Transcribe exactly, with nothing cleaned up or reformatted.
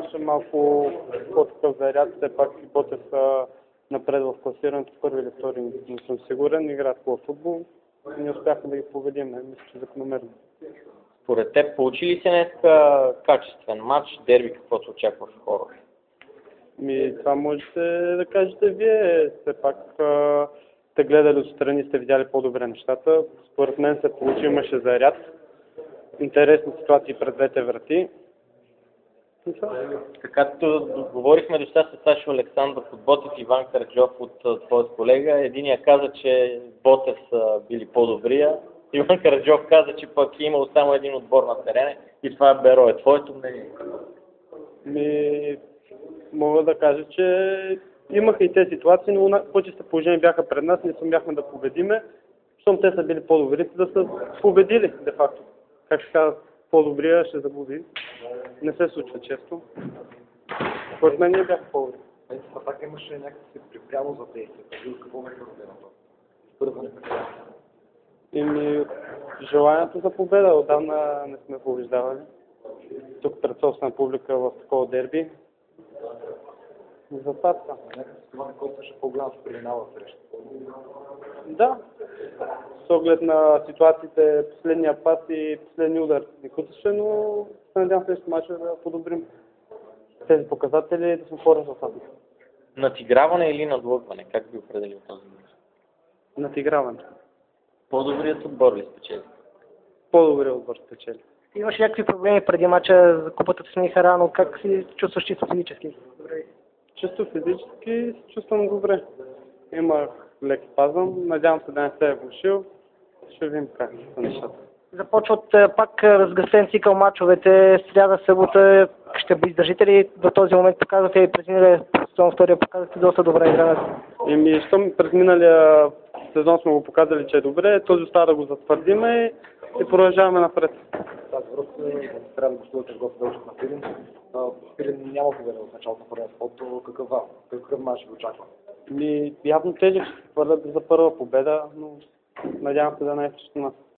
матч е малко по-такъв заряд, все пак и Ботев са напред в класирането, първи или втори, не съм сигурен, играят хубав футбол и не успяхме да ги победим, мисля, че закономерно. Според теб, получи ли се днес качествен матч, дерби, каквото очакваш хора? Ми, това можете да кажете вие, все пак а, сте гледали отстрани, сте видяли по-добре нещата. Според мен се получи, имаше заряд, интересни ситуации пред двете врати. Както говорихме до сега с Сашо Александров от Ботев и Иван Караджов от твоят колега, единия каза, че Ботев са били по-добрия, Иван Караджов каза, че пък е имал само един отбор на терена и това е Берое. Твоето мнение? Ми, мога да кажа, че имаха и тези ситуации, но по-чисто положение бяха пред нас, не сумяхме да победиме, защото те са били по-добри, да са победили, де-факто. Как ще кажа, по-добрия ще загуби. Не се случва често. Според мен не бяха по-добри. Това така имаше някакси припряло за действията. Вие какво ме родено това? Първо не припряло. Ими, желанието за победа. Отдавна не сме побеждавали. Тук пред собствена публика в такова дерби. Западка. Някакси това не костваше по-голяма спеленава среща. Да. С оглед на ситуациите, последния пас и последния удар не куташе, но се надявам следващия мач да подобрим тези показатели да сме по-резултатни. Надиграване или надлъгване? Как би определил този мач? Надиграване. По-добрият отбор ли спечели? По-добрият отбор спечели. Имаше някакви проблеми преди мача за купата с Михарано. Как си чувстваш чисто физически? Чисто физически се чувствам добре. Имах лек спазъм, надявам се да не се е влошил. Ще видим как са нещата. Започват е, пак разгъстен цикъл мачовете, сряда, събота. Ще би издържите ли до този момент? Показвате и през миналия сезон, втория показвате доста добра игра. Еми, щом през миналия сезон сме го показали, че е добре, този остава да го затвърдиме и продължаваме напред. Тази връзка трябва да гостувате в гости дължат на Пирин. Пирин няма победа от началото на първенството. Какъв, какъв мач ви очаква? Ми, явно тежък ще се хвърлят за първа победа, но надявам се да не е срещу нас.